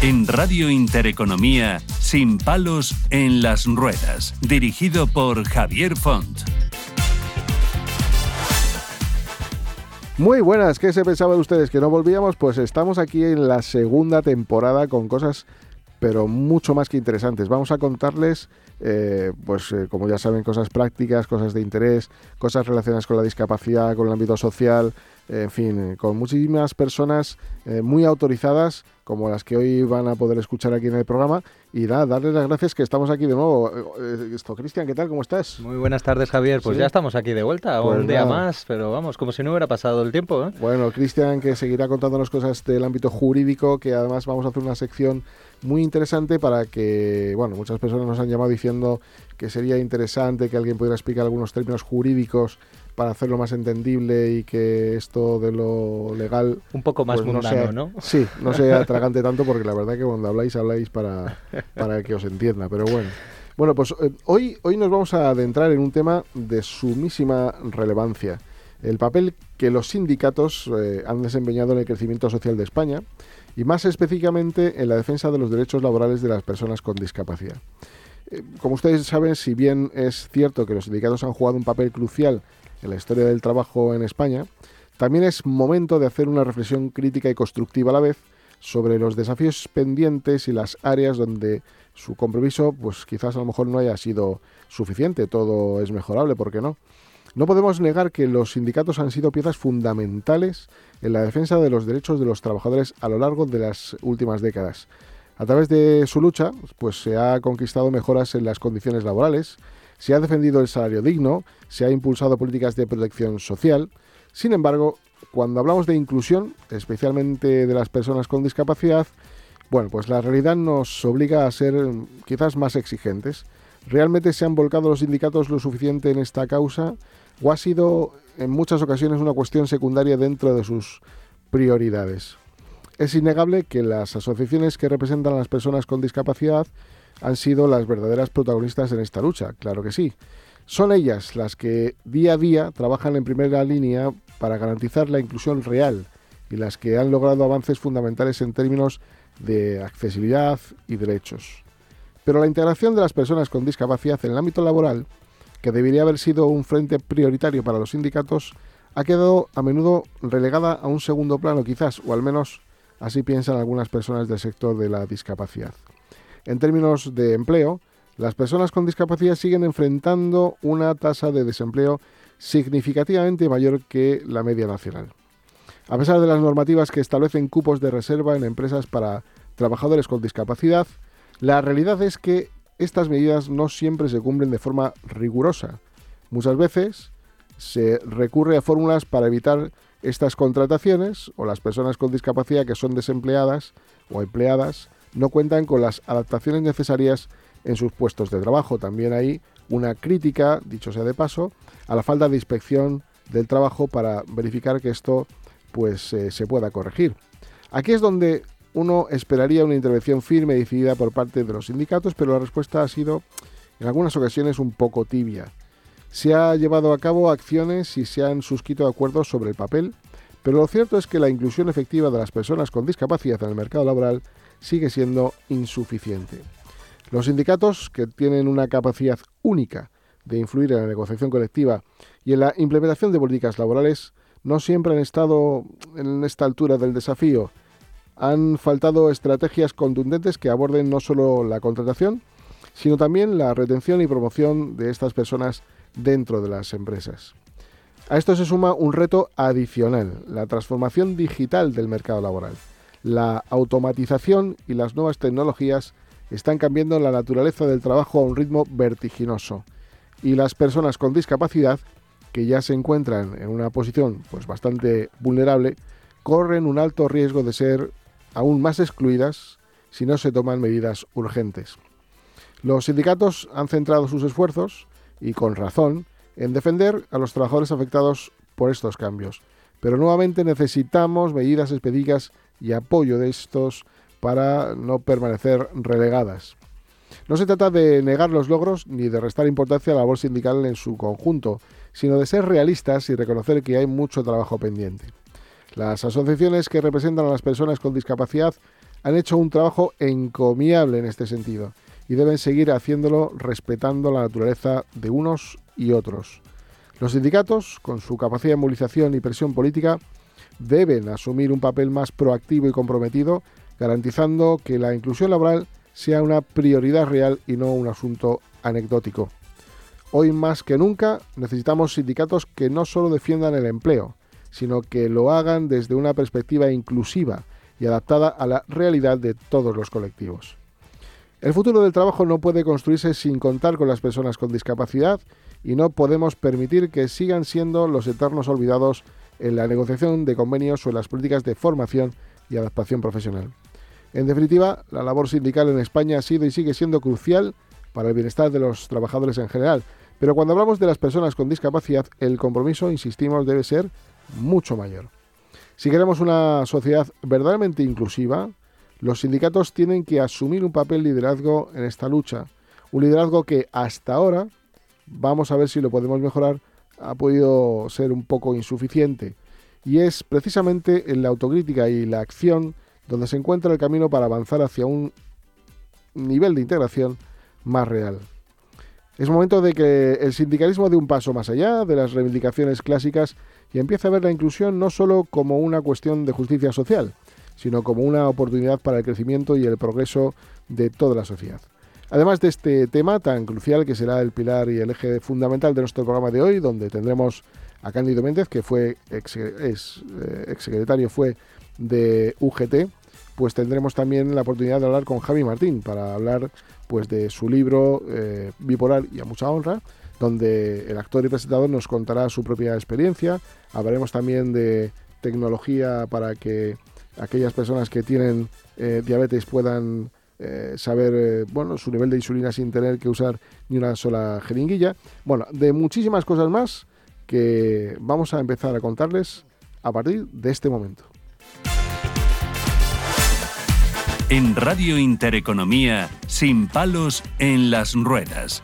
En Radio Intereconomía, Sin palos en las ruedas, dirigido por Javier Font. Muy buenas, ¿qué se pensaban ustedes? ¿Que no volvíamos? Pues estamos aquí en la segunda temporada con cosas, pero mucho más que interesantes. Vamos a contarles, como ya saben, cosas prácticas, cosas de interés, cosas relacionadas con la discapacidad, con el ámbito social, en fin, con muchísimas personas muy autorizadas, como las que hoy van a poder escuchar aquí en el programa. Y nada, darles las gracias que estamos aquí de nuevo. Cristian, ¿qué tal? ¿Cómo estás? Muy buenas tardes, Javier. Pues ¿sí? Ya estamos aquí de vuelta, pues un día más, pero vamos, como si no hubiera pasado el tiempo, ¿eh? Bueno, Cristian, que seguirá contándonos cosas del ámbito jurídico, que además vamos a hacer una sección muy interesante para que, bueno, muchas personas nos han llamado diciendo que sería interesante que alguien pudiera explicar algunos términos jurídicos para hacerlo más entendible y que esto de lo legal... Un poco más pues, mundano, ¿no? Sí, no sea atragante tanto, porque la verdad que cuando habláis para que os entienda, pero bueno. Bueno, pues hoy nos vamos a adentrar en un tema de sumísima relevancia. El papel que los sindicatos han desempeñado en el crecimiento social de España y más específicamente en la defensa de los derechos laborales de las personas con discapacidad. Como ustedes saben, si bien es cierto que los sindicatos han jugado un papel crucial en la historia del trabajo en España, también es momento de hacer una reflexión crítica y constructiva a la vez sobre los desafíos pendientes y las áreas donde su compromiso, pues quizás a lo mejor no haya sido suficiente. Todo es mejorable, ¿por qué no? No podemos negar que los sindicatos han sido piezas fundamentales en la defensa de los derechos de los trabajadores a lo largo de las últimas décadas. A través de su lucha, pues se ha conquistado mejoras en las condiciones laborales, se ha defendido el salario digno, se ha impulsado políticas de protección social. Sin embargo, cuando hablamos de inclusión, especialmente de las personas con discapacidad, bueno, pues la realidad nos obliga a ser quizás más exigentes. ¿Realmente se han volcado los sindicatos lo suficiente en esta causa? ¿O ha sido en muchas ocasiones una cuestión secundaria dentro de sus prioridades? Es innegable que las asociaciones que representan a las personas con discapacidad han sido las verdaderas protagonistas en esta lucha, claro que sí. Son ellas las que día a día trabajan en primera línea para garantizar la inclusión real y las que han logrado avances fundamentales en términos de accesibilidad y derechos. Pero la integración de las personas con discapacidad en el ámbito laboral, que debería haber sido un frente prioritario para los sindicatos, ha quedado a menudo relegada a un segundo plano quizás, o al menos así piensan algunas personas del sector de la discapacidad. En términos de empleo, las personas con discapacidad siguen enfrentando una tasa de desempleo significativamente mayor que la media nacional. A pesar de las normativas que establecen cupos de reserva en empresas para trabajadores con discapacidad, la realidad es que estas medidas no siempre se cumplen de forma rigurosa. Muchas veces se recurre a fórmulas para evitar estas contrataciones, o las personas con discapacidad que son desempleadas o empleadas no cuentan con las adaptaciones necesarias en sus puestos de trabajo. También hay una crítica, dicho sea de paso, a la falta de inspección del trabajo para verificar que esto se pueda corregir. Aquí es donde uno esperaría una intervención firme y decidida por parte de los sindicatos, pero la respuesta ha sido en algunas ocasiones un poco tibia. Se ha llevado a cabo acciones y se han suscrito acuerdos sobre el papel, pero lo cierto es que la inclusión efectiva de las personas con discapacidad en el mercado laboral sigue siendo insuficiente. Los sindicatos, que tienen una capacidad única de influir en la negociación colectiva y en la implementación de políticas laborales, no siempre han estado en esta altura del desafío. Han faltado estrategias contundentes que aborden no solo la contratación, sino también la retención y promoción de estas personas dentro de las empresas. A esto se suma un reto adicional: la transformación digital del mercado laboral. La automatización y las nuevas tecnologías están cambiando la naturaleza del trabajo a un ritmo vertiginoso, y las personas con discapacidad, que ya se encuentran en una posición bastante vulnerable, corren un alto riesgo de ser aún más excluidas si no se toman medidas urgentes. Los sindicatos han centrado sus esfuerzos, y con razón, en defender a los trabajadores afectados por estos cambios, pero nuevamente necesitamos medidas específicas y apoyo de estos para no permanecer relegadas. No se trata de negar los logros ni de restar importancia a la labor sindical en su conjunto, sino de ser realistas y reconocer que hay mucho trabajo pendiente. Las asociaciones que representan a las personas con discapacidad han hecho un trabajo encomiable en este sentido y deben seguir haciéndolo respetando la naturaleza de unos y otros. Los sindicatos, con su capacidad de movilización y presión política, deben asumir un papel más proactivo y comprometido, garantizando que la inclusión laboral sea una prioridad real y no un asunto anecdótico. Hoy más que nunca necesitamos sindicatos que no solo defiendan el empleo, sino que lo hagan desde una perspectiva inclusiva y adaptada a la realidad de todos los colectivos. El futuro del trabajo no puede construirse sin contar con las personas con discapacidad y no podemos permitir que sigan siendo los eternos olvidados en la negociación de convenios o en las políticas de formación y adaptación profesional. En definitiva, la labor sindical en España ha sido y sigue siendo crucial para el bienestar de los trabajadores en general, pero cuando hablamos de las personas con discapacidad, el compromiso, insistimos, debe ser mucho mayor. Si queremos una sociedad verdaderamente inclusiva, los sindicatos tienen que asumir un papel liderazgo en esta lucha, un liderazgo que hasta ahora, vamos a ver si lo podemos mejorar, ha podido ser un poco insuficiente, y es precisamente en la autocrítica y la acción donde se encuentra el camino para avanzar hacia un nivel de integración más real. Es momento de que el sindicalismo dé un paso más allá de las reivindicaciones clásicas y empiece a ver la inclusión no solo como una cuestión de justicia social, sino como una oportunidad para el crecimiento y el progreso de toda la sociedad. Además de este tema tan crucial que será el pilar y el eje fundamental de nuestro programa de hoy, donde tendremos a Cándido Méndez, que fue exsecretario de UGT, pues tendremos también la oportunidad de hablar con Javi Martín para hablar pues de su libro Bipolar y a mucha honra, donde el actor y presentador nos contará su propia experiencia. Hablaremos también de tecnología para que aquellas personas que tienen diabetes puedan saber su nivel de insulina sin tener que usar ni una sola jeringuilla. Bueno, de muchísimas cosas más que vamos a empezar a contarles a partir de este momento. En Radio Intereconomía, Sin palos en las ruedas.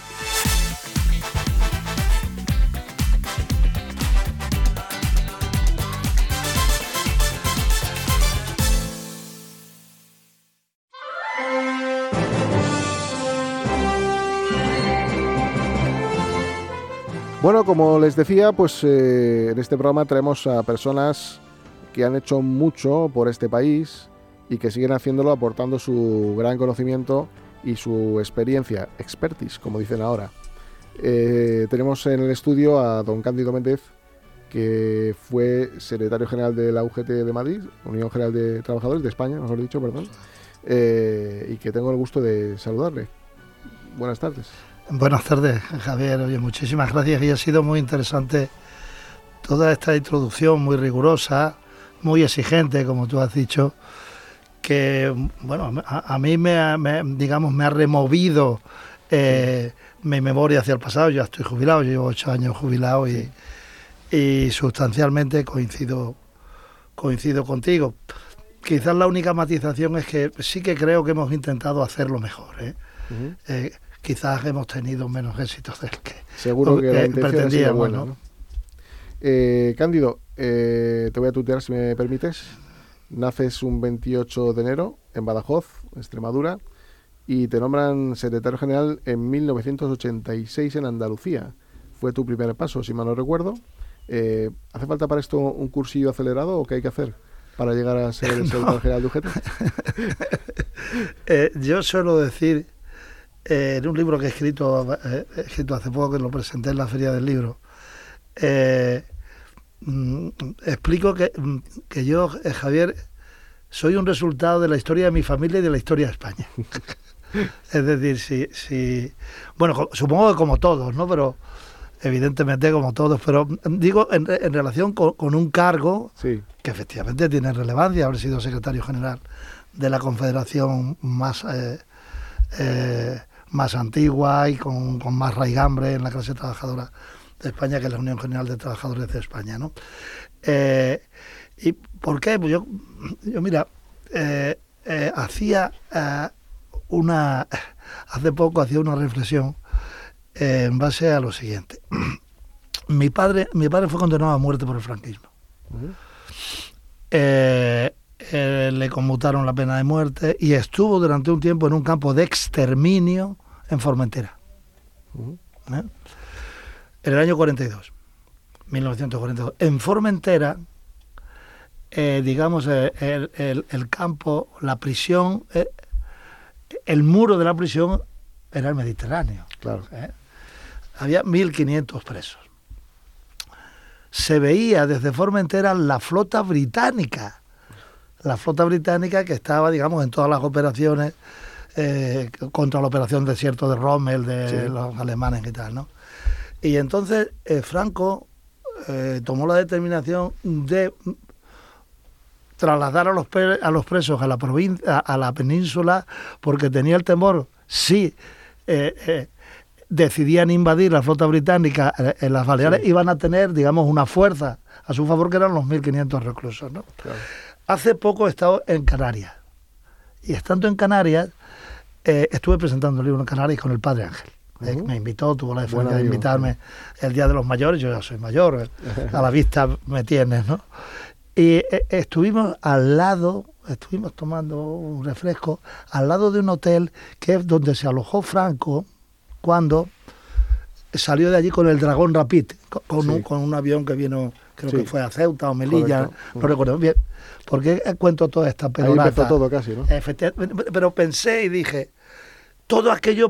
Bueno, como les decía, pues en este programa traemos a personas que han hecho mucho por este país y que siguen haciéndolo aportando su gran conocimiento y su experiencia, expertise, como dicen ahora. Tenemos en el estudio a don Cándido Méndez, que fue secretario general de la UGT de Madrid, Unión General de Trabajadores de España, mejor dicho, perdón, y que tengo el gusto de saludarle. Buenas tardes. Buenas tardes, Javier. Oye, muchísimas gracias, y ha sido muy interesante toda esta introducción, muy rigurosa, muy exigente, como tú has dicho, que bueno, a mí me ha removido mi memoria hacia el pasado. Yo ya estoy jubilado, llevo 8 años jubilado y sustancialmente coincido contigo. Quizás la única matización es que sí que creo que hemos intentado hacerlo mejor, Uh-huh. Quizás hemos tenido menos éxitos del que seguro que la intención ha sido buena, ¿no? Cándido, te voy a tutear si me permites. Naces un 28 de enero en Badajoz, Extremadura, y te nombran secretario general en 1986 en Andalucía. Fue tu primer paso, si mal no recuerdo. ¿Hace falta para esto un cursillo acelerado o qué hay que hacer para llegar a ser el secretario general de UGT? Yo suelo decir, en un libro que he escrito hace poco, que lo presenté en la Feria del Libro, explico que yo, Javier, soy un resultado de la historia de mi familia y de la historia de España. Es decir, bueno, supongo que como todos, ¿no? Pero evidentemente como todos, pero digo en relación con un cargo que efectivamente tiene relevancia, haber sido secretario general de la confederación más antigua y con más raigambre en la clase trabajadora de España, que es la Unión General de Trabajadores de España, ¿no? ¿Y por qué? Pues yo mira, hace poco hacía una reflexión en base a lo siguiente. Mi padre fue condenado a muerte por el franquismo. Uh-huh. le conmutaron la pena de muerte y estuvo durante un tiempo en un campo de exterminio en Formentera. ¿Eh? En el año 1942. En Formentera, digamos, el campo, la prisión, el muro de la prisión era el Mediterráneo. Claro. Había 1.500 presos. Se veía desde Formentera la flota británica que estaba, digamos, en todas las operaciones contra la operación Desierto de Rommel de los alemanes y tal, ¿no? Y entonces Franco tomó la determinación de trasladar a los presos a la provincia, a la península, porque tenía el temor, si decidían invadir la flota británica en las Baleares, iban a tener, digamos, una fuerza a su favor, que eran los 1.500 reclusos, ¿no? Claro. Hace poco he estado en Canarias, y estando en Canarias, estuve presentando un libro en Canarias con el padre Ángel. Me invitó, tuvo la deferencia de invitarme el Día de los Mayores. Yo ya soy mayor, a la vista me tienes, ¿no? Y estuvimos tomando un refresco al lado de un hotel que es donde se alojó Franco cuando salió de allí con el Dragón Rapid, con un avión que vino, creo que fue a Ceuta o Melilla, no recuerdo bien. ¿Por qué cuento toda esta pelota? Ahí empezó todo casi, ¿no? Pero pensé y dije, todo aquello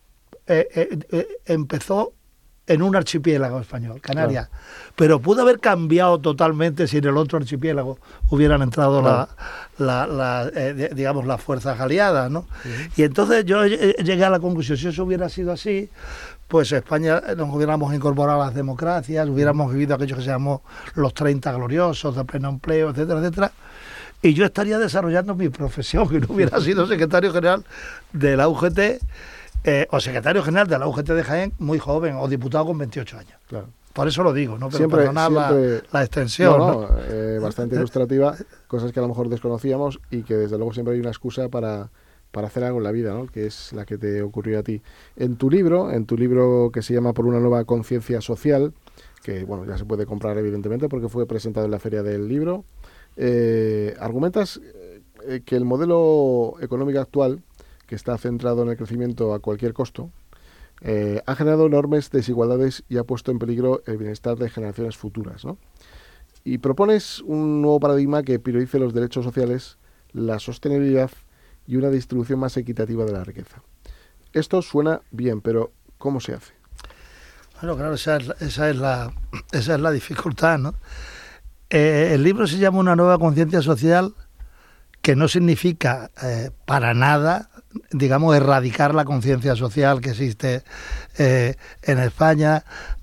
empezó en un archipiélago español, Canarias, pero pudo haber cambiado totalmente si en el otro archipiélago hubieran entrado digamos, las fuerzas aliadas, ¿no? Y entonces yo llegué a la conclusión, si eso hubiera sido así, pues España nos hubiéramos incorporado a las democracias, hubiéramos vivido aquello que se llamó los 30 gloriosos, de pleno empleo, etcétera, etcétera, y yo estaría desarrollando mi profesión, que no hubiera sido secretario general de la UGT, o secretario general de la UGT de Jaén muy joven, o diputado con 28 años. Claro. Por eso lo digo, ¿no? Pero perdonar la extensión. No, bastante ilustrativa, cosas que a lo mejor desconocíamos y que desde luego siempre hay una excusa para hacer algo en la vida, ¿no? Que es la que te ocurrió a ti. En tu libro que se llama Por una nueva conciencia social, que bueno, ya se puede comprar evidentemente porque fue presentado en la Feria del Libro, argumentas que el modelo económico actual, que está centrado en el crecimiento a cualquier costo, ha generado enormes desigualdades y ha puesto en peligro el bienestar de generaciones futuras, ¿no? Y propones un nuevo paradigma que priorice los derechos sociales, la sostenibilidad y una distribución más equitativa de la riqueza. Esto suena bien, pero ¿cómo se hace? Bueno, claro, esa es la dificultad, ¿no? El libro se llama Una nueva conciencia social, que no significa para nada, digamos, erradicar la conciencia social que existe en España,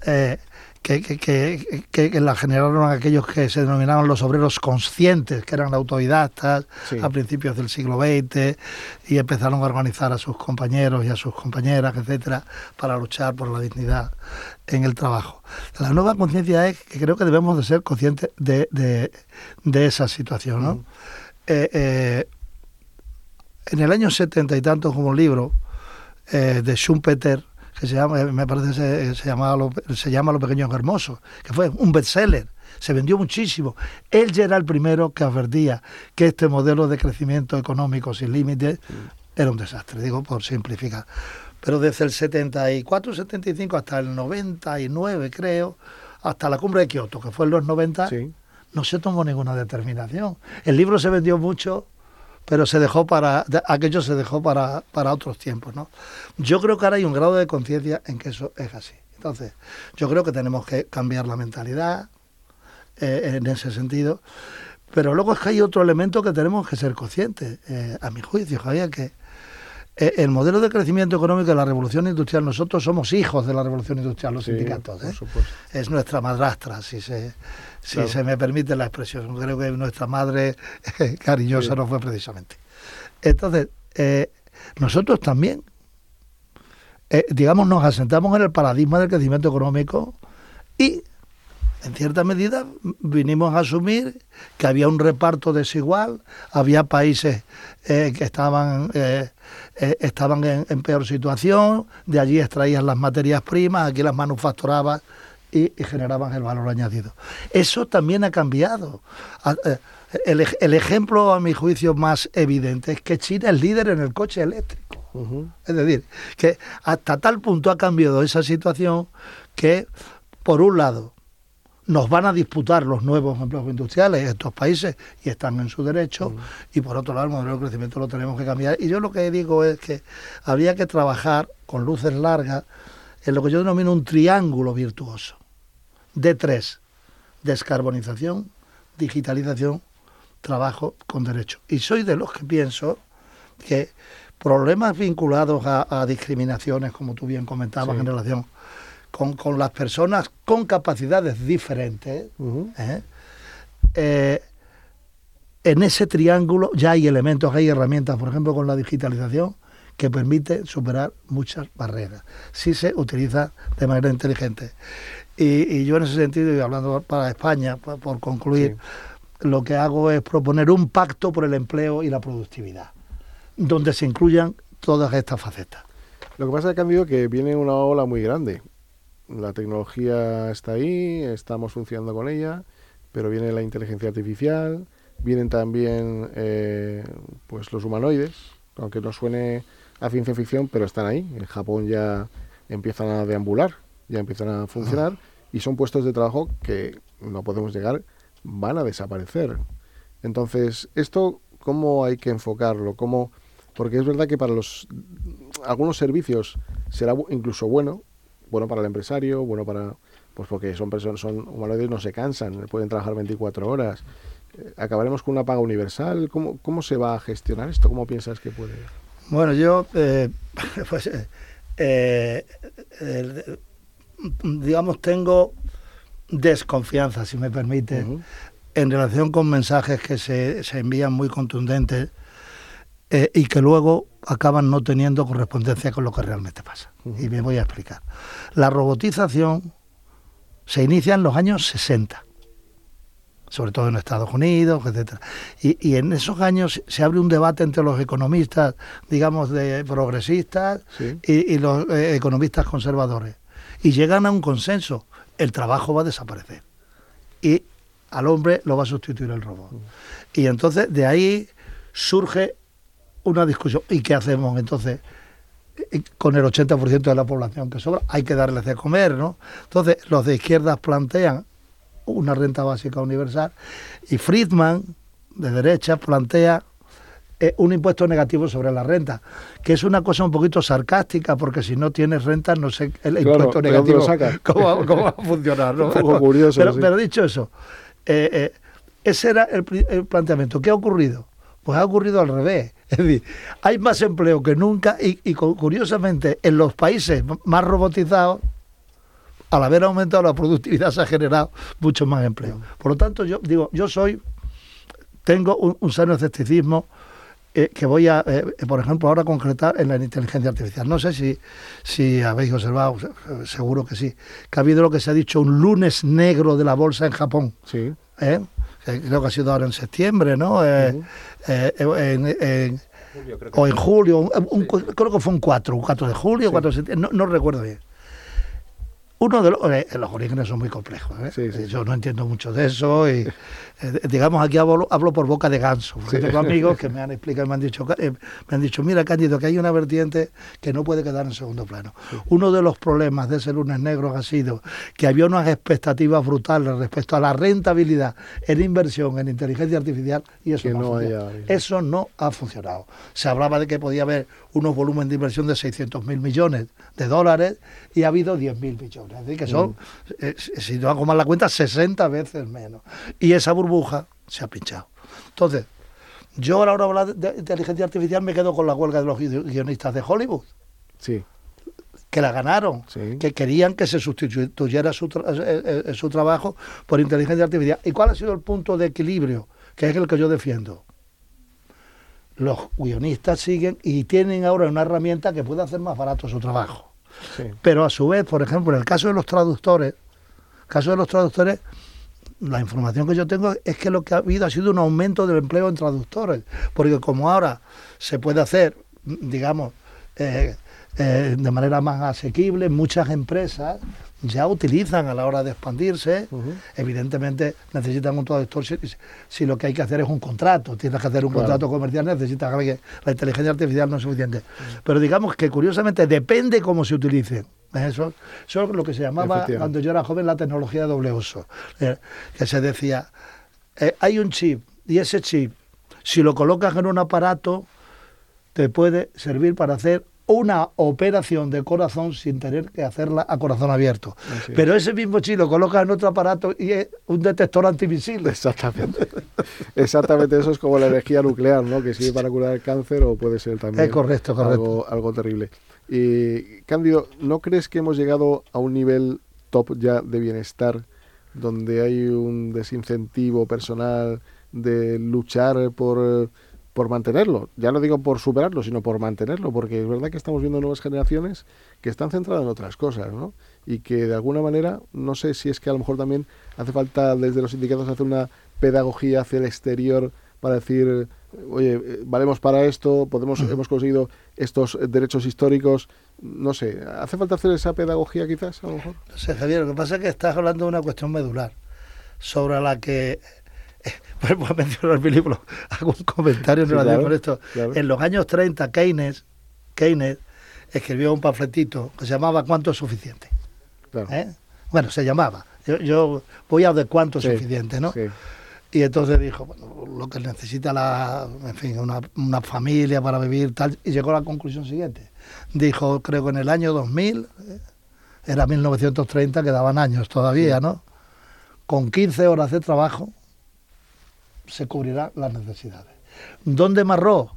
que la generaron aquellos que se denominaban los obreros conscientes, que eran autodidactas a principios del siglo XX, y empezaron a organizar a sus compañeros y a sus compañeras, etcétera, para luchar por la dignidad en el trabajo. La nueva conciencia es que creo que debemos de ser conscientes de esa situación, ¿no? En el año 70 y tantos hubo un libro de Schumpeter que se llama, me parece se llama Los Pequeños Hermosos, que fue un bestseller, se vendió muchísimo. Él ya era el primero que advertía que este modelo de crecimiento económico sin límites era un desastre, digo por simplificar. Pero desde el 74, 75 hasta el 99, creo, hasta la cumbre de Kioto, que fue en los 90, no se tomó ninguna determinación. El libro se vendió mucho, pero aquello se dejó para otros tiempos, ¿no? Yo creo que ahora hay un grado de conciencia en que eso es así. Entonces, yo creo que tenemos que cambiar la mentalidad en ese sentido, pero luego es que hay otro elemento que tenemos que ser conscientes, a mi juicio, Javier, que el modelo de crecimiento económico de la revolución industrial, nosotros somos hijos de la revolución industrial, los sindicatos, ¿eh? Es nuestra madrastra, si se me permite la expresión. Creo que nuestra madre cariñosa no fue precisamente. Entonces, nosotros también, digamos, nos asentamos en el paradigma del crecimiento económico y, en cierta medida, vinimos a asumir que había un reparto desigual, había países que estaban en peor situación, de allí extraían las materias primas, aquí las manufacturaban y generaban el valor añadido. Eso también ha cambiado. El ejemplo, a mi juicio, más evidente es que China es líder en el coche eléctrico. Es decir, que hasta tal punto ha cambiado esa situación que, por un lado, nos van a disputar los nuevos empleos industriales estos países y están en su derecho, y por otro lado el modelo de crecimiento lo tenemos que cambiar. Y yo lo que digo es que habría que trabajar con luces largas en lo que yo denomino un triángulo virtuoso de 3: descarbonización, digitalización, trabajo con derecho. Y soy de los que pienso que problemas vinculados a discriminaciones, como tú bien comentabas, en relación con las personas con capacidades diferentes, en ese triángulo ya hay elementos, hay herramientas, por ejemplo, con la digitalización, que permite superar muchas barreras, si se utiliza de manera inteligente. Y yo en ese sentido, y hablando para España, por concluir, lo que hago es proponer un pacto por el empleo y la productividad, donde se incluyan todas estas facetas. Lo que pasa es, Cándido, que viene una ola muy grande. La tecnología está ahí, estamos funcionando con ella, pero viene la inteligencia artificial, vienen también pues los humanoides, aunque no suene a ciencia ficción, pero están ahí. En Japón ya empiezan a deambular, ya empiezan a funcionar, y son puestos de trabajo que no podemos negar, van a desaparecer. Entonces, ¿esto cómo hay que enfocarlo? ¿Cómo? Porque es verdad que para algunos servicios será incluso bueno para el empresario, bueno para, pues porque son humanoides, no se cansan, pueden trabajar 24 horas. ¿Acabaremos con una paga universal? ¿Cómo se va a gestionar esto? ¿Cómo piensas que puede? Bueno, yo digamos, tengo desconfianza, si me permite, en relación con mensajes que se envían muy contundentes y que luego acaban no teniendo correspondencia con lo que realmente pasa. Y me voy a explicar. La robotización se inicia en los años 60, sobre todo en Estados Unidos, etcétera. Y en esos años se abre un debate entre los economistas, digamos, de progresistas y los economistas conservadores. Y llegan a un consenso: el trabajo va a desaparecer y al hombre lo va a sustituir el robot. Y entonces de ahí surge una discusión. ¿Y qué hacemos entonces con el 80% de la población que sobra? Hay que darles de comer, ¿no? Entonces los de izquierdas plantean una renta básica universal y Friedman, de derecha, plantea un impuesto negativo sobre la renta, que es una cosa un poquito sarcástica, porque si no tienes renta, no sé el impuesto negativo cómo va a funcionar, ¿no? Un poco curioso. Pero dicho eso, ese era el planteamiento. ¿Qué ha ocurrido? Pues ha ocurrido al revés. Es decir, hay más empleo que nunca y curiosamente, en los países más robotizados, al haber aumentado la productividad, se ha generado mucho más empleo. Por lo tanto, yo digo, tengo un sano escepticismo que voy a, por ejemplo, ahora concretar en la inteligencia artificial. No sé si habéis observado, seguro que sí, que ha habido lo que se ha dicho un lunes negro de la bolsa en Japón. Sí. Creo que ha sido ahora en septiembre, ¿no? O en julio, creo que fue un 4 de julio, 4 de septiembre, no recuerdo bien. Uno de los orígenes son muy complejos, Yo no entiendo mucho de eso y digamos, aquí hablo por boca de ganso, porque tengo amigos que me han explicado, me han dicho, mira, Cándido, que hay una vertiente que no puede quedar en segundo plano. Uno de los problemas de ese lunes negro ha sido que había unas expectativas brutales respecto a la rentabilidad en inversión en inteligencia artificial y eso no ha funcionado. Se hablaba de que podía haber unos volúmenes de inversión de 600.000 millones de dólares y ha habido 10.000 millones. Es decir, que son, si no hago mal la cuenta, 60 veces menos. Y esa burbuja se ha pinchado. Entonces, yo a la hora de hablar de inteligencia artificial me quedo con la huelga de los guionistas de Hollywood. Sí. Que la ganaron, que querían que se sustituyera su trabajo por inteligencia artificial. ¿Y cuál ha sido el punto de equilibrio? Que es el que yo defiendo. Los guionistas siguen y tienen ahora una herramienta que puede hacer más barato su trabajo. Sí. Pero a su vez, por ejemplo, en el caso de los traductores, la información que yo tengo es que lo que ha habido ha sido un aumento del empleo en traductores, porque como ahora se puede hacer, digamos, de manera más asequible. Muchas empresas ya utilizan a la hora de expandirse. Evidentemente necesitan un traductor si lo que hay que hacer es un contrato. Tienes que hacer un contrato comercial, necesitas que la inteligencia artificial no es suficiente. Pero digamos que curiosamente depende cómo se utilicen. Eso es lo que se llamaba cuando yo era joven la tecnología de doble uso. Que se decía, hay un chip y ese chip, si lo colocas en un aparato, te puede servir para hacer una operación de corazón sin tener que hacerla a corazón abierto. Pero ese mismo chip lo colocas en otro aparato y es un detector antimisiles. Exactamente. Exactamente, eso es como la energía nuclear, ¿no? Que sirve para curar el cáncer o puede ser también algo terrible. Y Cándido, ¿no crees que hemos llegado a un nivel top ya de bienestar donde hay un desincentivo personal de luchar por mantenerlo? Ya no digo por superarlo, sino por mantenerlo, porque es verdad que estamos viendo nuevas generaciones que están centradas en otras cosas, ¿no? Y que de alguna manera, no sé si es que a lo mejor también hace falta desde los sindicatos hacer una pedagogía hacia el exterior para decir, oye, valemos para esto, hemos conseguido estos derechos históricos. No sé, ¿hace falta hacer esa pedagogía quizás, a lo mejor? No sé, Javier, lo que pasa es que estás hablando de una cuestión medular, sobre la que, vuelvo a mencionar mi libro, hago un comentario en relación con esto. Claro. En los años 30, Keynes escribió un panfletito que se llamaba ¿Cuánto es suficiente? Claro. Bueno, se llamaba. Yo voy a de cuánto es suficiente, ¿no? Sí. Y entonces dijo, bueno, lo que necesita una familia para vivir, tal, y llegó a la conclusión siguiente. Dijo, creo que en el año 2000, era 1930, quedaban años todavía, ¿no? Con 15 horas de trabajo se cubrirán las necesidades. ¿Dónde marró?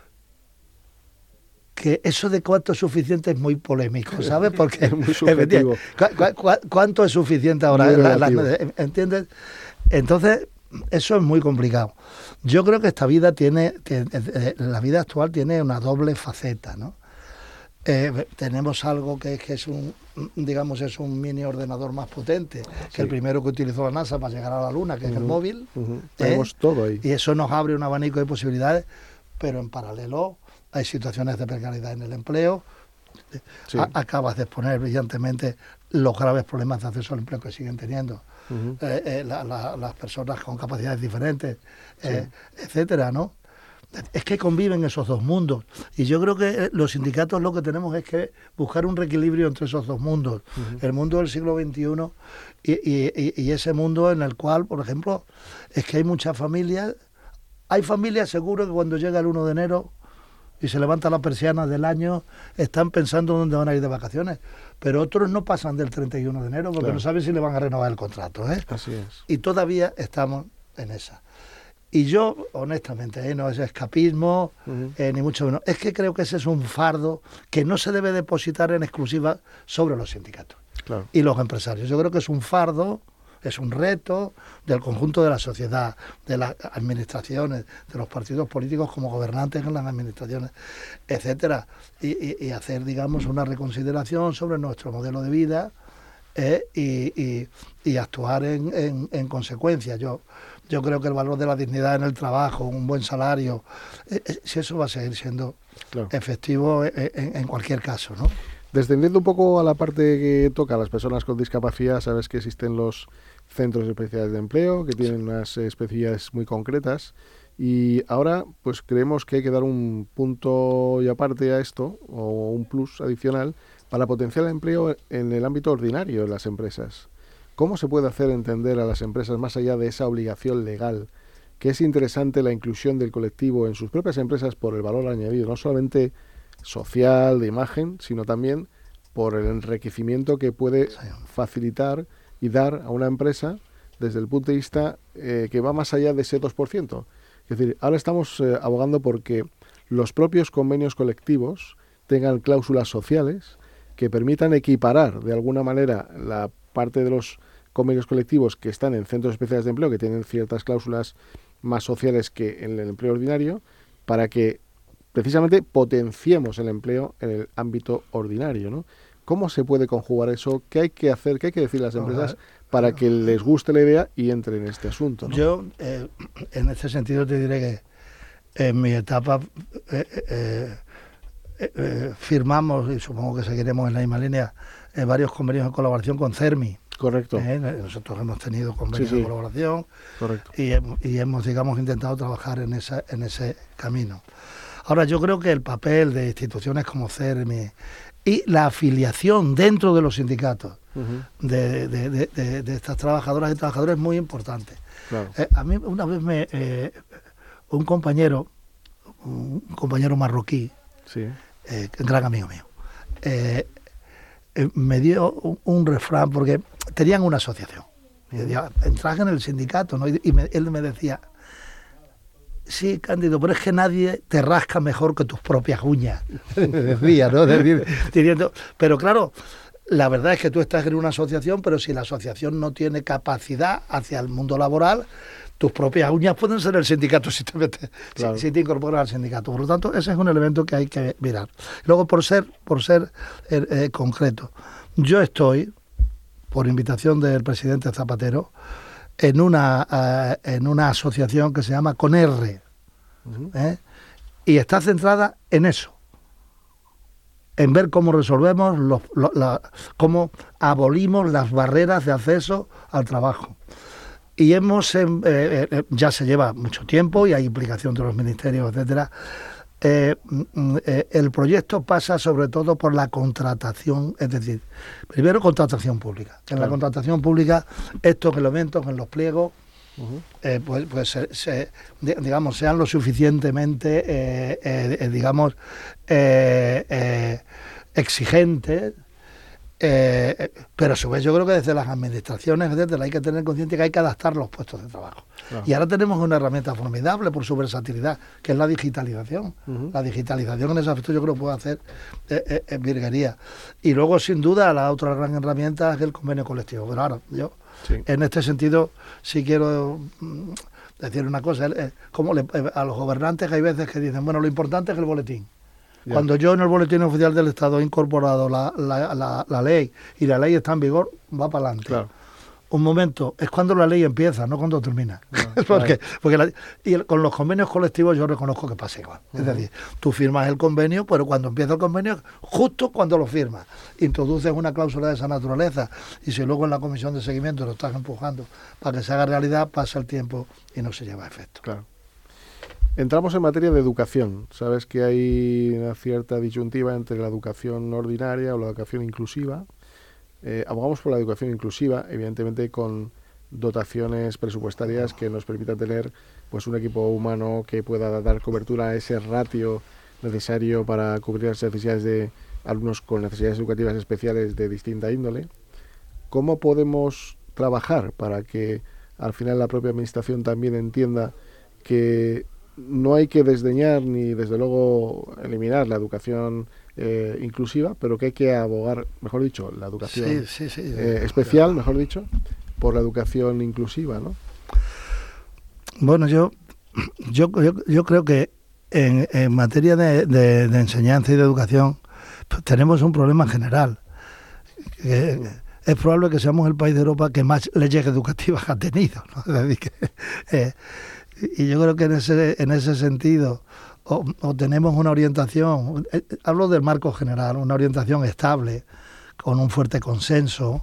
Que eso de cuánto es suficiente es muy polémico, ¿sabes? Porque es muy subjetivo. ¿Cuánto es suficiente ahora? ¿Entiendes? Entonces, eso es muy complicado. Yo creo que esta vida la vida actual tiene una doble faceta, ¿no? Tenemos algo que es un mini ordenador más potente que el primero que utilizó la NASA para llegar a la Luna, que es el móvil. Tenemos todo ahí. Y eso nos abre un abanico de posibilidades, pero en paralelo hay situaciones de precariedad en el empleo. Acabas de exponer brillantemente los graves problemas de acceso al empleo que siguen teniendo las personas con capacidades diferentes, etcétera, ¿no? Es que conviven esos dos mundos, y yo creo que los sindicatos lo que tenemos es que buscar un reequilibrio entre esos dos mundos, el mundo del siglo XXI y ese mundo en el cual, por ejemplo, es que hay muchas familias, seguro que cuando llega el 1 de enero y se levanta la persiana del año, están pensando dónde van a ir de vacaciones, pero otros no pasan del 31 de enero porque no saben si le van a renovar el contrato, Así es. Y todavía estamos en esa. Y yo, honestamente, no es escapismo, ni mucho menos. Es que creo que ese es un fardo que no se debe depositar en exclusiva sobre los sindicatos y los empresarios. Yo creo que es un fardo, es un reto del conjunto de la sociedad, de las administraciones, de los partidos políticos como gobernantes en las administraciones, etcétera. Y hacer, digamos, una reconsideración sobre nuestro modelo de vida y actuar en consecuencia. Yo creo que el valor de la dignidad en el trabajo, un buen salario, si eso va a seguir siendo efectivo en cualquier caso, ¿no? Descendiendo un poco a la parte que toca a las personas con discapacidad, sabes que existen los centros especiales de empleo, que tienen unas especialidades muy concretas, y ahora pues creemos que hay que dar un punto y aparte a esto, o un plus adicional, para potenciar el empleo en el ámbito ordinario de las empresas. ¿Cómo se puede hacer entender a las empresas, más allá de esa obligación legal, que es interesante la inclusión del colectivo en sus propias empresas por el valor añadido, no solamente social, de imagen, sino también por el enriquecimiento que puede facilitar y dar a una empresa desde el punto de vista que va más allá de ese 2%? Es decir, ahora estamos abogando porque los propios convenios colectivos tengan cláusulas sociales que permitan equiparar de alguna manera la parte de los convenios colectivos que están en centros especiales de empleo, que tienen ciertas cláusulas más sociales que en el empleo ordinario, para que precisamente potenciemos el empleo en el ámbito ordinario, ¿no? ¿Cómo se puede conjugar eso? ¿Qué hay que hacer? ¿Qué hay que decir a las empresas para que les guste la idea y entren en este asunto, ¿no? Yo, en este sentido, te diré que en mi etapa firmamos, y supongo que seguiremos en la misma línea, varios convenios de colaboración con CERMI. Correcto. Nosotros hemos tenido convenios de colaboración. Correcto. Y hemos, digamos, intentado trabajar en ese camino. Ahora, yo creo que el papel de instituciones como CERMI y la afiliación dentro de los sindicatos de estas trabajadoras y trabajadores es muy importante. Claro. A mí una vez un compañero marroquí, Sí. gran amigo mío, me dio un refrán, porque tenían una asociación. Y decía, entras en el sindicato, ¿no? Él me decía, sí, Cándido, pero es que nadie te rasca mejor que tus propias uñas. Decía, ¿no? Pero claro, la verdad es que tú estás en una asociación, pero si la asociación no tiene capacidad hacia el mundo laboral, tus propias uñas pueden ser el sindicato si te incorporas al sindicato. Por lo tanto, ese es un elemento que hay que mirar. Luego, por ser concreto, yo estoy, por invitación del presidente Zapatero, en una asociación que se llama CONERRE, y está centrada en eso, en ver cómo resolvemos, cómo abolimos las barreras de acceso al trabajo. Y ya se lleva mucho tiempo y hay implicación de los ministerios, etcétera. El proyecto pasa sobre todo por la contratación, es decir, primero contratación pública. En la contratación pública, estos elementos en los pliegos, digamos, sean lo suficientemente, exigentes. Pero a su vez yo creo que desde las administraciones, etcétera, hay que tener consciente que hay que adaptar los puestos de trabajo. Claro. Y ahora tenemos una herramienta formidable por su versatilidad, que es la digitalización. La digitalización en ese aspecto yo creo que puede hacer virguería. Y luego, sin duda, la otra gran herramienta es el convenio colectivo. Pero ahora, yo, en este sentido, sí quiero decir una cosa. A los gobernantes hay veces que dicen, bueno, lo importante es el boletín. Ya. Cuando yo en el Boletín Oficial del Estado he incorporado la ley y la ley está en vigor, va para adelante. Claro. Un momento, es cuando la ley empieza, no cuando termina. No, porque con los convenios colectivos yo reconozco que pasa igual. Es decir, tú firmas el convenio, pero cuando empieza el convenio, justo cuando lo firmas, introduces una cláusula de esa naturaleza, y si luego en la comisión de seguimiento lo estás empujando para que se haga realidad, pasa el tiempo y no se lleva a efecto. Claro. Entramos en materia de educación. Sabes que hay una cierta disyuntiva entre la educación ordinaria o la educación inclusiva. Abogamos por la educación inclusiva, evidentemente con dotaciones presupuestarias que nos permitan tener pues un equipo humano que pueda dar cobertura a ese ratio necesario para cubrir las necesidades de alumnos con necesidades educativas especiales de distinta índole. ¿Cómo podemos trabajar para que al final la propia administración también entienda que no hay que desdeñar ni desde luego eliminar la educación inclusiva, pero que hay que abogar, mejor dicho, la educación especial, mejor dicho, por la educación inclusiva, ¿no? Bueno, yo creo que en materia de enseñanza y de educación pues, tenemos un problema general. Es probable que seamos el país de Europa que más leyes educativas ha tenido, ¿no? Es decir, y yo creo que en ese sentido o tenemos una orientación, hablo del marco general, una orientación estable, con un fuerte consenso,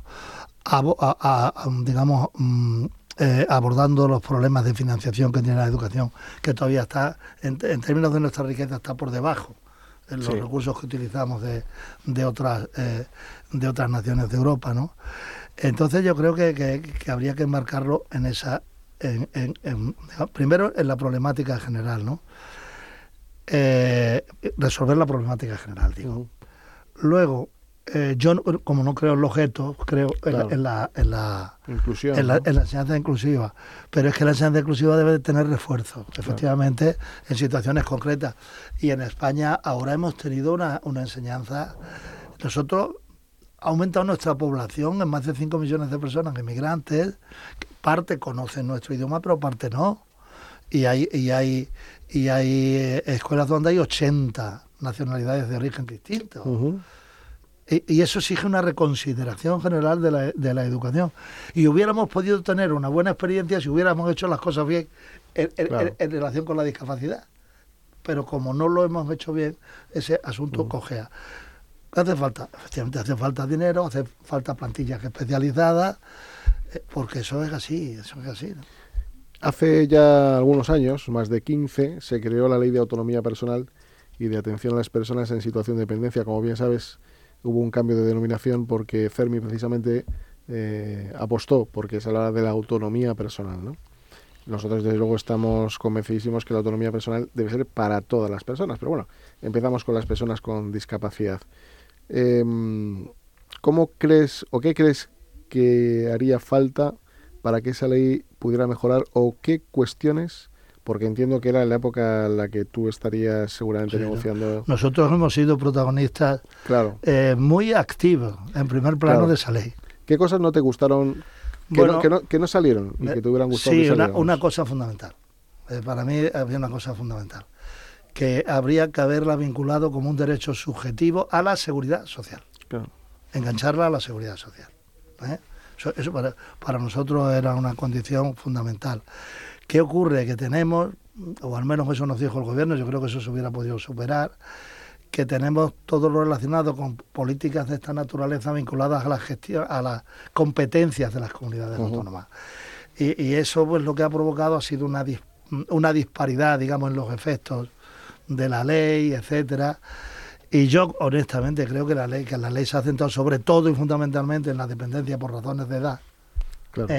abordando los problemas de financiación que tiene la educación, que todavía está, en términos de nuestra riqueza, está por debajo en los recursos que utilizamos de otras naciones de Europa, ¿no? Entonces yo creo que habría que enmarcarlo en esa... primero en la problemática general, ¿no? Resolver la problemática general, digo. Luego, yo como no creo en los objetos, creo en la inclusión, en la enseñanza inclusiva, pero es que la enseñanza inclusiva debe tener refuerzo, efectivamente, en situaciones concretas. Y en España ahora hemos tenido una enseñanza. Nosotros ha aumentado nuestra población en más de 5 millones de personas inmigrantes. Parte conocen nuestro idioma, pero parte no. Y hay escuelas donde hay 80 nacionalidades de origen distintos. Y eso exige una reconsideración general de la educación. Y hubiéramos podido tener una buena experiencia si hubiéramos hecho las cosas bien en relación con la discapacidad. pero como no lo hemos hecho bien, ese asunto cojea. ¿Qué hace falta? Efectivamente hace falta dinero, hace falta plantillas especializadas, porque eso es así, ¿no? Hace ya algunos años, más de 15, se creó la Ley de Autonomía Personal y de Atención a las Personas en Situación de Dependencia. Como bien sabes, hubo un cambio de denominación porque CERMI precisamente apostó porque se hablaba de la autonomía personal, ¿no? Nosotros desde luego estamos convencidísimos que la autonomía personal debe ser para todas las personas, pero bueno, empezamos con las personas con discapacidad. ¿Cómo crees o qué crees que haría falta para que esa ley pudiera mejorar, o qué cuestiones, porque entiendo que era la época en la que tú estarías seguramente negociando? Nosotros hemos sido protagonistas muy activos en primer plano de esa ley. ¿Qué cosas no te gustaron, que no salieron y que te hubieran gustado? Sí, una cosa fundamental. Para mí había una cosa fundamental, que habría que haberla vinculado como un derecho subjetivo a la seguridad social. Claro. Engancharla a la seguridad social. Eso para nosotros era una condición fundamental. ¿Qué ocurre? Que tenemos, o al menos eso nos dijo el gobierno, yo creo que eso se hubiera podido superar, que tenemos todo lo relacionado con políticas de esta naturaleza vinculadas a la gestión, a las competencias de las comunidades autónomas. Y eso, pues, lo que ha provocado ha sido una disparidad, digamos, en los efectos de la ley, etcétera. Y yo, honestamente, creo que la ley se ha centrado sobre todo y fundamentalmente en la dependencia por razones de edad. Claro.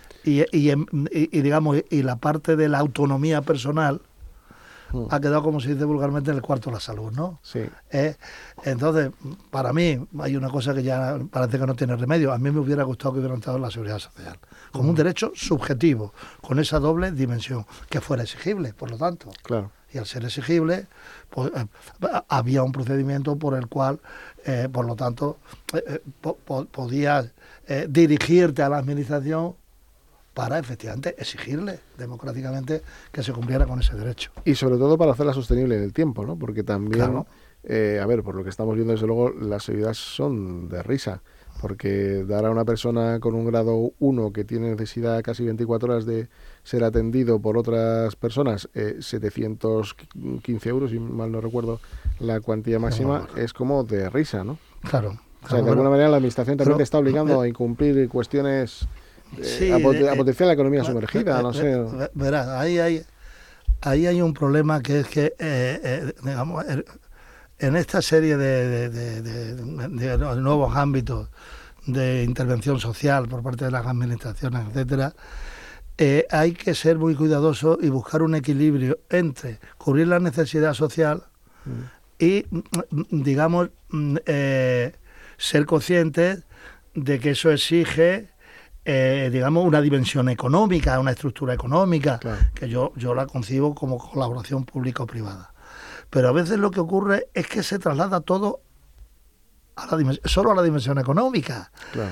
Y la parte de la autonomía personal ha quedado, como se dice vulgarmente, en el cuarto de la salud, ¿no? Sí. Entonces, para mí, hay una cosa que ya parece que no tiene remedio. A mí me hubiera gustado que hubieran estado en la seguridad social, como un derecho subjetivo, con esa doble dimensión, que fuera exigible, por lo tanto. Claro. Y al ser exigible, pues, había un procedimiento por el cual, por lo tanto, podías dirigirte a la administración para efectivamente exigirle democráticamente que se cumpliera con ese derecho. Y sobre todo para hacerla sostenible en el tiempo, ¿no? Porque también, por lo que estamos viendo, desde luego, las subidas son de risa. Porque dar a una persona con un grado 1 que tiene necesidad casi 24 horas de ser atendido por otras personas, 715 euros, si mal no recuerdo la cuantía máxima, es como de risa, ¿no? Claro. O sea, de alguna manera la administración también te está obligando a incumplir cuestiones, a potenciar la economía sumergida, no sé. Verás, ahí hay un problema, que es que, digamos, en esta serie de nuevos ámbitos de intervención social por parte de las administraciones, etcétera, hay que ser muy cuidadoso y buscar un equilibrio entre cubrir la necesidad social y, digamos, ser conscientes de que eso exige, digamos, una dimensión económica, una estructura económica, que yo la concibo como colaboración público-privada. Pero a veces lo que ocurre es que se traslada todo solo a la dimensión económica. Claro.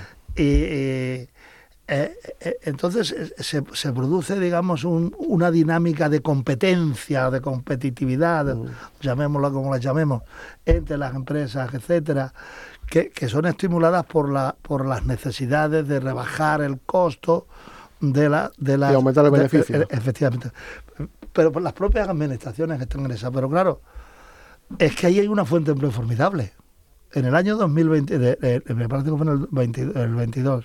Entonces se produce, digamos, una dinámica de competencia, de competitividad, llamémosla como la llamemos, entre las empresas, etcétera, que son estimuladas por las necesidades de rebajar el costo de aumentar el beneficio. Efectivamente. Pero por las propias administraciones que están en esa. Pero claro, es que ahí hay una fuente de empleo formidable. En el año 2020, me parece que fue en el 22,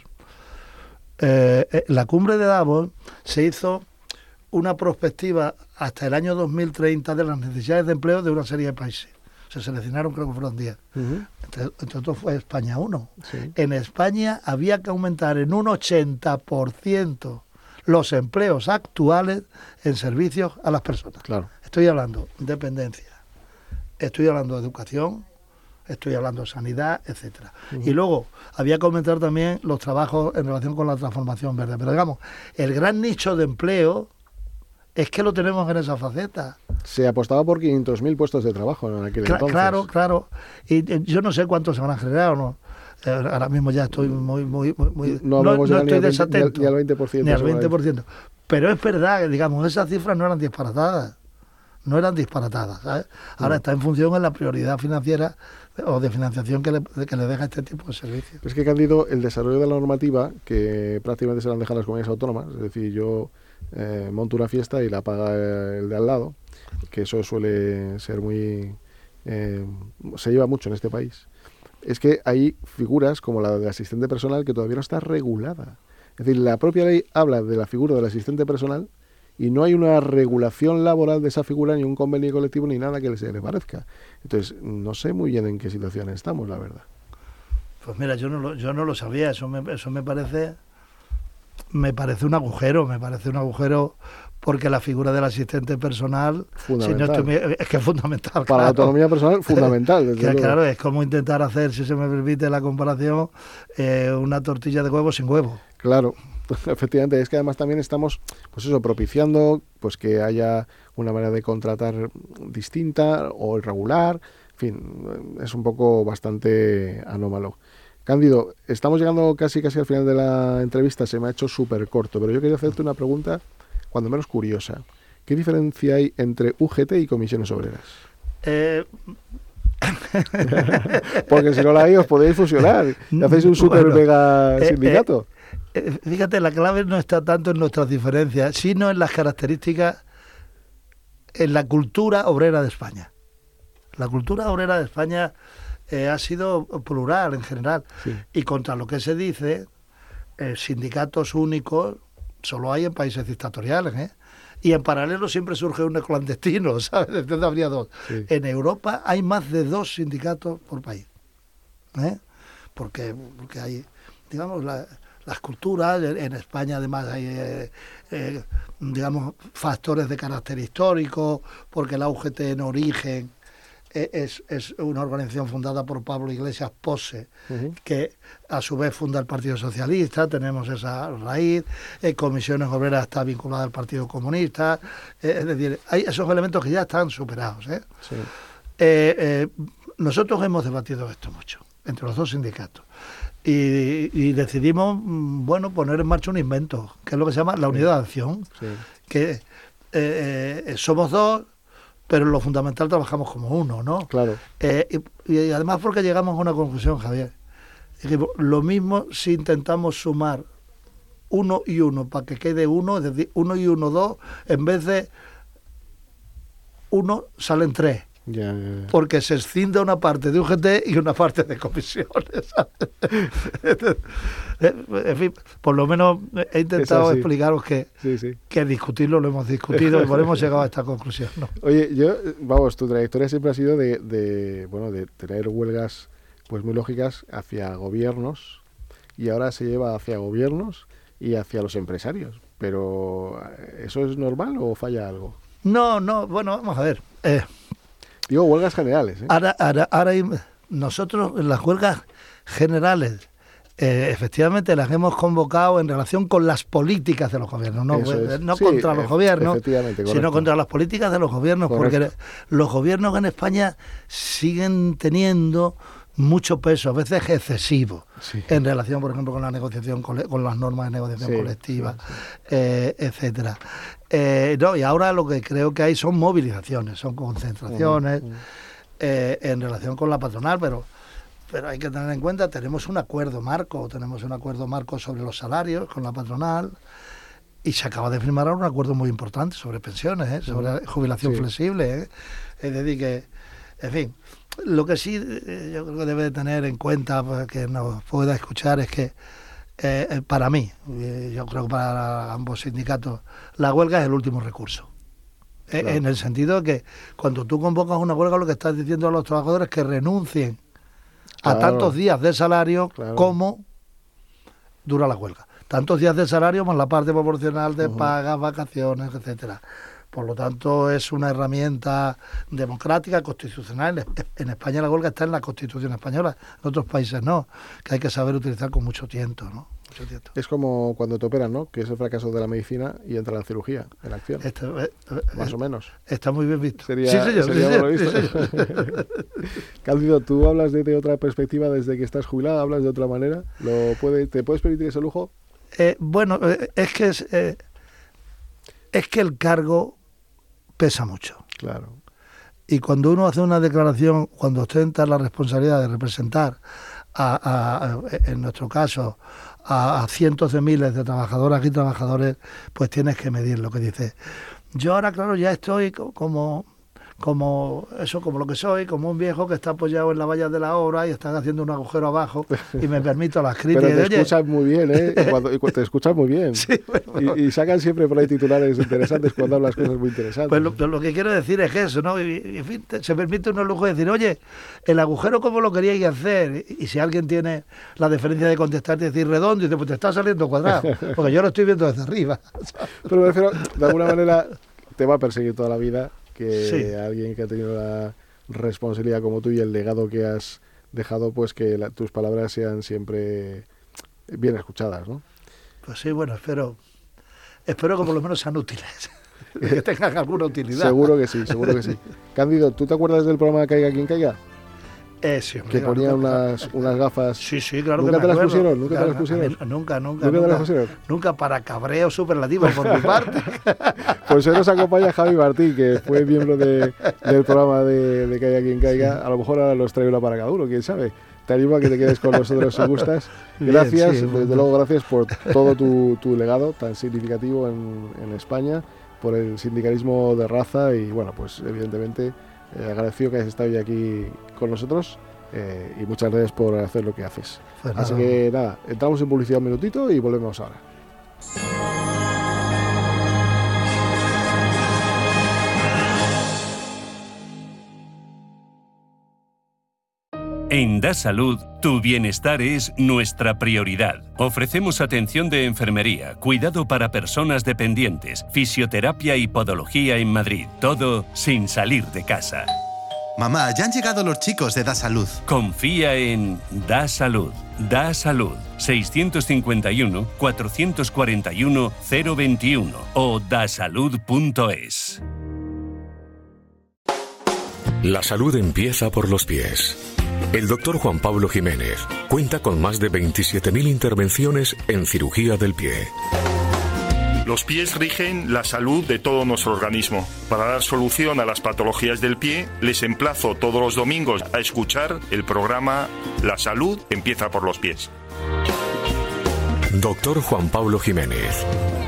la cumbre de Davos se hizo una prospectiva hasta el año 2030 de las necesidades de empleo de una serie de países. Se seleccionaron, creo que fueron 10. Entre otros fue España 1. Sí. En España había que aumentar en un 80% los empleos actuales en servicios a las personas. Claro. Estoy hablando de dependencia, estoy hablando de educación, estoy hablando de sanidad, etcétera. Y luego había que aumentar también los trabajos en relación con la transformación verde. Pero digamos, el gran nicho de empleo es que lo tenemos en esa faceta. Se apostaba por 500.000 puestos de trabajo en aquel entonces. Claro. Y yo no sé cuántos se van a generar o no. Ahora mismo ya estoy muy no estoy desatento. Ni al 20%. Ni al 20%. Pero es verdad que, digamos, esas cifras no eran disparatadas. ¿Sabes? Ahora está en función de la prioridad financiera o de financiación que le deja este tipo de servicios. Es que, Cándido, el desarrollo de la normativa, que prácticamente se la han dejado las comunidades autónomas, es decir, yo monto una fiesta y la paga el de al lado, que eso suele ser muy... se lleva mucho en este país, es que hay figuras como la del asistente personal que todavía no está regulada. Es decir, la propia ley habla de la figura del asistente personal y no hay una regulación laboral de esa figura, ni un convenio colectivo, ni nada que se le parezca. Entonces, no sé muy bien en qué situación estamos, la verdad. Pues mira, yo no lo sabía, eso me parece un agujero, porque la figura del asistente personal es que es fundamental. Para la autonomía personal, fundamental. Desde luego. Claro, es como intentar hacer, si se me permite la comparación, una tortilla de huevo sin huevo. Claro, efectivamente, es que además también estamos, pues eso, propiciando pues que haya una manera de contratar distinta o irregular, en fin, es un poco bastante anómalo. Cándido, estamos llegando casi al final de la entrevista, se me ha hecho súper corto, pero yo quería hacerte una pregunta, cuando menos curiosa. ¿Qué diferencia hay entre UGT y comisiones obreras? Porque si no la hay, os podéis fusionar y hacéis un súper mega sindicato. Fíjate, la clave no está tanto en nuestras diferencias, sino en las características, en la cultura obrera de España. La cultura obrera de España ha sido plural en general. Sí. Y contra lo que se dice, sindicatos únicos solo hay en países dictatoriales, ¿eh? Y en paralelo siempre surge un clandestino, ¿sabes? Entonces habría dos. Sí. En Europa hay más de 2 sindicatos por país, ¿eh? Porque hay, digamos, las culturas. En España además hay, digamos, factores de carácter histórico, porque la UGT en origen es una organización fundada por Pablo Iglesias Posse, que a su vez funda el Partido Socialista, tenemos esa raíz, Comisiones Obreras está vinculada al Partido Comunista, es decir, hay esos elementos que ya están superados, ¿eh? Sí. Nosotros hemos debatido esto mucho, entre los 2 sindicatos, y decidimos, bueno, poner en marcha un invento, que es lo que se llama la unidad de acción, sí. Que somos 2, pero en lo fundamental trabajamos como uno, ¿no? Claro. Y además porque llegamos a una conclusión, Javier. Lo mismo si intentamos sumar 1 y 1 para que quede 1, es decir, 1 y 1, 2, en vez de 1 salen 3. Ya. Porque se escinda una parte de UGT y una parte de comisiones. En fin, por lo menos he intentado explicaros que discutirlo lo hemos discutido y por hemos llegado a esta conclusión, ¿no? Oye, tu trayectoria siempre ha sido de tener huelgas pues muy lógicas hacia gobiernos, y ahora se lleva hacia gobiernos y hacia los empresarios. Pero ¿eso es normal o falla algo? No, bueno, vamos a ver. Digo, huelgas generales, ¿eh? Ahora nosotros en las huelgas generales, efectivamente las hemos convocado en relación con las políticas de los gobiernos, no contra los gobiernos, sino contra las políticas de los gobiernos, correcto. Porque los gobiernos en España siguen teniendo mucho peso, a veces excesivo, en relación, por ejemplo, con la negociación, con las normas de negociación colectiva, etcétera. Y ahora lo que creo que hay son movilizaciones, son concentraciones en relación con la patronal, pero hay que tener en cuenta, tenemos un acuerdo marco sobre los salarios con la patronal, y se acaba de firmar un acuerdo muy importante sobre pensiones, sobre jubilación flexible, es decir que, en fin, lo que sí yo creo que debe de tener en cuenta, que nos pueda escuchar, es que para mí, yo creo que para ambos sindicatos, la huelga es el último recurso. Claro. En el sentido de que cuando tú convocas una huelga, lo que estás diciendo a los trabajadores es que renuncien a tantos días de salario como dura la huelga. Tantos días de salario más la parte proporcional de pagas, vacaciones, etcétera. Por lo tanto, es una herramienta democrática, constitucional. En España la huelga está en la Constitución española, en otros países no, que hay que saber utilizar con mucho tiento, ¿no? Es como cuando te operan, ¿no? Que es el fracaso de la medicina y entra la cirugía en acción. Más o menos. Está muy bien visto. Sería Cándido, ¿tú hablas desde otra perspectiva desde que estás jubilado? ¿Hablas de otra manera? ¿Te puedes permitir ese lujo? Bueno, es que el cargo pesa mucho. Claro. Y cuando uno hace una declaración, cuando ostenta la responsabilidad de representar en nuestro caso, a cientos de miles de trabajadoras y trabajadores, pues tienes que medir lo que dice. Yo ahora, claro, ya estoy como lo que soy, como un viejo que está apoyado en la valla de la obra y están haciendo un agujero abajo y me permito las críticas. Pero te escuchas muy bien, ¿eh? Te escuchas muy bien. Sí, bueno. Y sacan siempre por ahí titulares interesantes cuando hablas cosas muy interesantes. Pues lo que quiero decir es eso, ¿no? Y en fin, se permite uno el lujo de decir, oye, el agujero, ¿cómo lo queríais hacer? Y si alguien tiene la deferencia de contestarte y decir redondo, y dice, pues te está saliendo cuadrado, porque yo lo estoy viendo desde arriba. Pero me refiero, de alguna manera, te va a perseguir toda la vida que Sí. alguien que ha tenido la responsabilidad como tú y el legado que has dejado, pues que tus palabras sean siempre bien escuchadas, ¿no? Pues sí, bueno, espero que por lo menos sean útiles, que tengan alguna utilidad. Seguro que sí, seguro que sí. Cándido, ¿tú te acuerdas del programa Caiga quien caiga? Sí, hombre, Que claro, ponían claro. unas gafas. Sí, claro ¿Nunca que te me las acuerdo. pusieron? ¿Nunca te Claro, las pusieron? Nunca ¿Nunca te las pusieron? Nunca, para cabreo superlativo por mi parte. Pues hoy nos acompaña Javi Martín, que fue miembro del programa de Caiga quien caiga. A lo mejor ahora los traigo una para cada uno, quién sabe. Te animo a que te quedes con nosotros si gustas. Gracias, Bien, sí, desde luego gracias por todo tu legado tan significativo en España, por el sindicalismo de raza y bueno, pues evidentemente agradecido que hayas estado hoy aquí con nosotros y muchas gracias por hacer lo que haces. Pues Así nada. que nada, entramos en publicidad un minutito y volvemos ahora. En Da Salud, tu bienestar es nuestra prioridad. Ofrecemos atención de enfermería, cuidado para personas dependientes, fisioterapia y podología en Madrid. Todo sin salir de casa. Mamá, ya han llegado los chicos de Da Salud. Confía en Da Salud. Da Salud. 651-441-021 o dasalud.es. La salud empieza por los pies. El doctor Juan Pablo Jiménez cuenta con más de 27.000 intervenciones en cirugía del pie. Los pies rigen la salud de todo nuestro organismo. Para dar solución a las patologías del pie, les emplazo todos los domingos a escuchar el programa La salud empieza por los pies. Doctor Juan Pablo Jiménez.